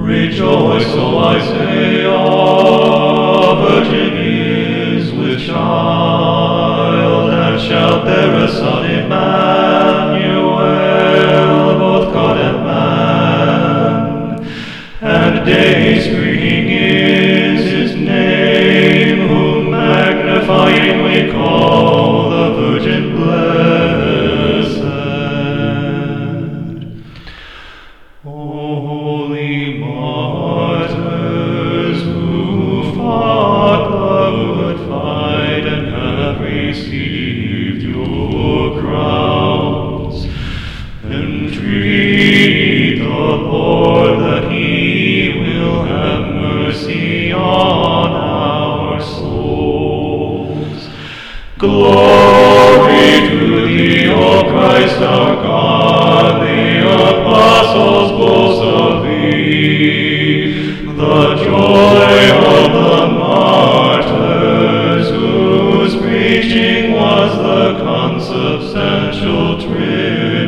Rejoice, O Isaiah, virgin is with child, and shall bear a son, Emmanuel, both God and man. And day's greeting is his name, whom magnifying we call the Virgin blessed. Holy martyrs, who fought the good fight and have received your crowns, entreat the Lord that he will have mercy on our souls. Glory to thee, O Christ our God, the apostles boast of thee, the joy of the martyrs, whose preaching was the consubstantial Trinity.